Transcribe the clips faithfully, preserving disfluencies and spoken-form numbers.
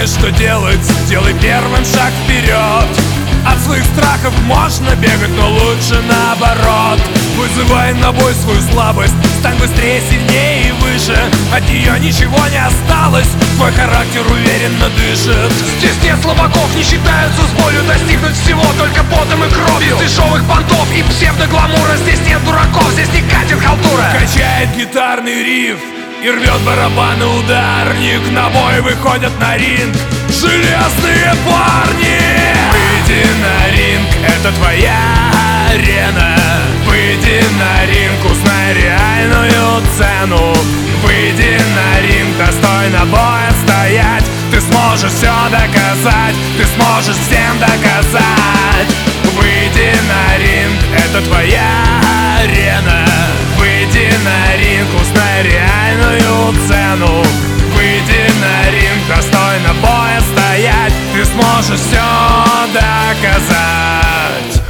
знаешь, что делать, делай первым шаг вперед. От своих страхов можно бегать, но лучше наоборот. Вызывай на бой свою слабость, стань быстрее, сильнее и выше. От нее ничего не осталось, твой характер уверенно дышит. Здесь нет слабаков, не считаются с болью. Достигнуть всего только потом и кровью. Без дешевых понтов и псевдогламура. Здесь нет дураков, здесь не катит халтура. Качает гитарный риф и рвет барабаны ударник. На бой выходят на ринг железные парни. Выйди на ринг, это твоя арена. Выйди на ринг, узнай реальную цену. Выйди на ринг, достойно боя стоять. Ты сможешь все доказать, ты сможешь всем доказать. Выйди на ринг, это твоя арена. Выйди на ринг, узнай реальную цену. Выйди на ринг, достойно боя стоять. Ты сможешь все доказать.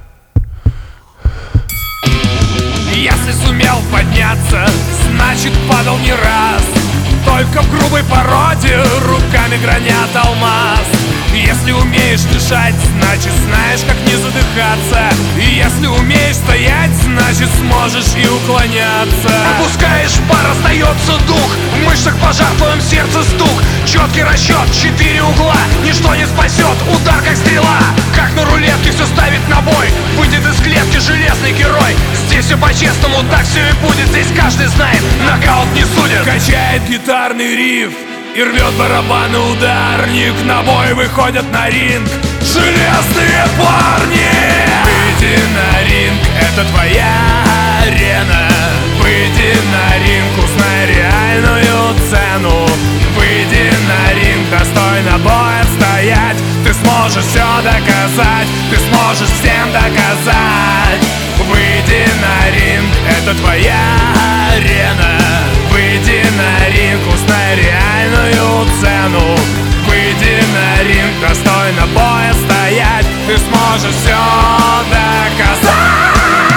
Если сумел подняться, значит падал не раз. Только в грубой породе руками гранят алмаз. Если умеешь дышать, значит знаешь, как не задыхаться. И если умеешь стоять, значит сможешь и уклоняться. Опускаешь пар, остается дух. В мышцах пожар, в твоем сердце стук. Четкий расчет, четыре угла. Ничто не спасет, удар как стрела. Как на рулетке все ставит на бой. Выйдет из клетки железный герой. Здесь все по-честному, так все и будет. Здесь каждый знает, нокаут не судит. Качает гитарный риф и рвет барабаны ударник. На бой выходят на ринг железные парни. Выйди на ринг, это твоя арена. Выйди на ринг, узнай реальную цену. Выйди на ринг, достойно боя стоять. Ты сможешь все доказать, ты сможешь всем доказать. Выйди на ринг, это твоя арена. Выйди на ринг, узнай реальную цену. Выйди на ринг, достойно боя стоять. Ты сможешь все доказать.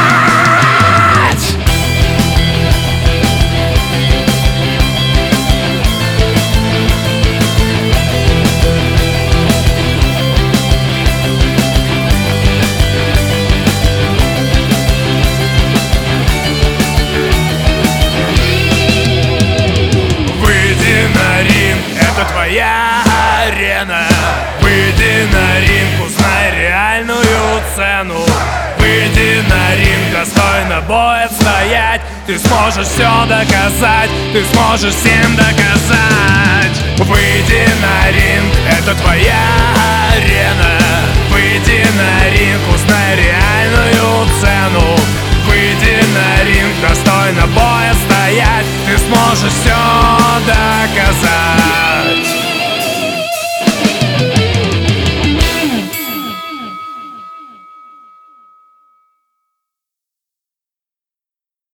Твоя арена. Выйди на ринг, узнай реальную цену. Выйди на ринг, достойно боя стоять. Ты сможешь все доказать, ты сможешь всем доказать. Выйди на ринг, это твоя арена. Выйди на ринг, узнай реальную цену. Выйди на ринг, достойно боя стоять. Ты сможешь все доказать.